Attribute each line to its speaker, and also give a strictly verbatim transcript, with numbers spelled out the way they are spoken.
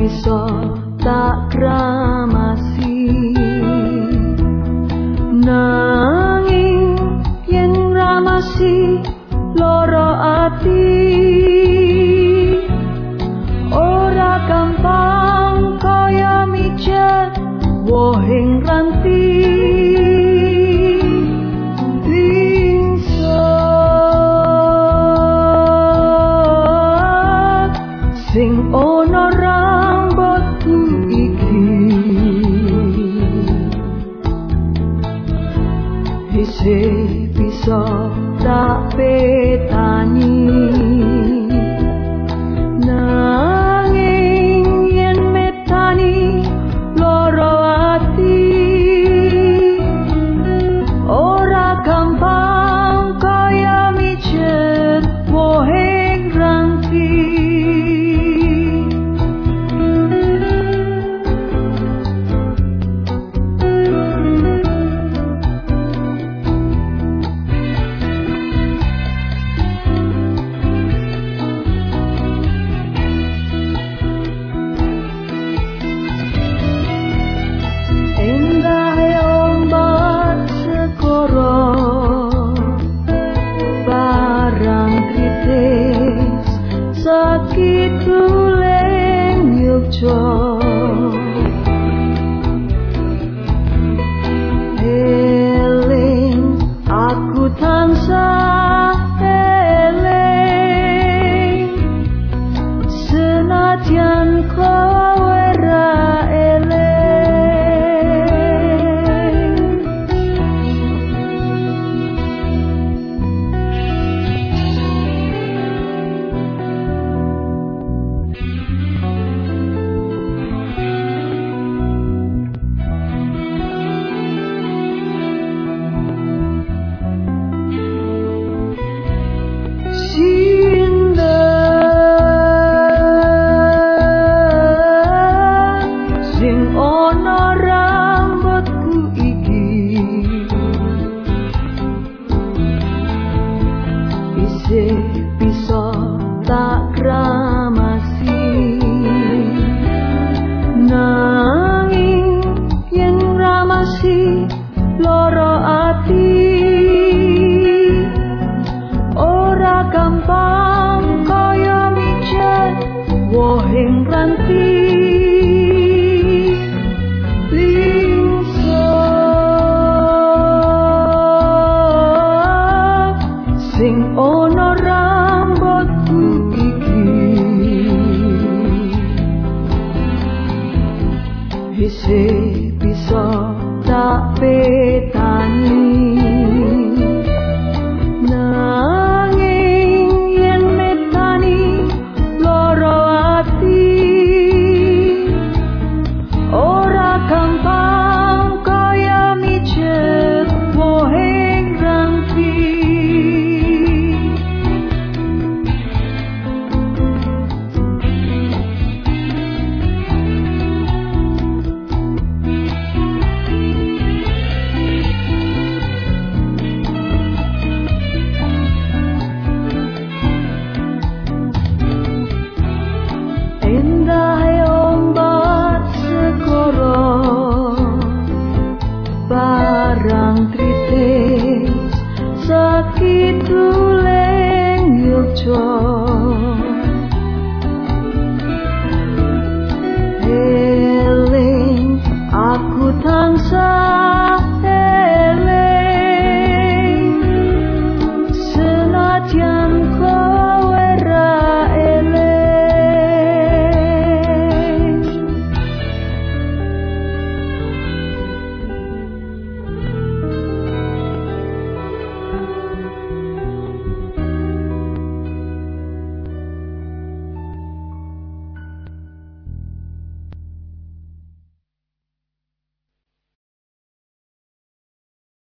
Speaker 1: bisa tak kramasi, nanging yen ramasi loro ati. Ora gampang kaya mijet wohing ranti, lingso sing ono rambutku iki isih bisa tak petani, nanging yen metani loro ati. Ora gampang kaya mijet wohing ranti. Sakit tuleng yukjo eling aku tansah eling senadyan kowe ra eling. Sing ono rambutku iki isih bisa tak kramasi, nanging yen ramasi loro ati. Ora gampang kaya mijet wohing ranti, lingso sing ono rambutku iki isih bisa tak petani.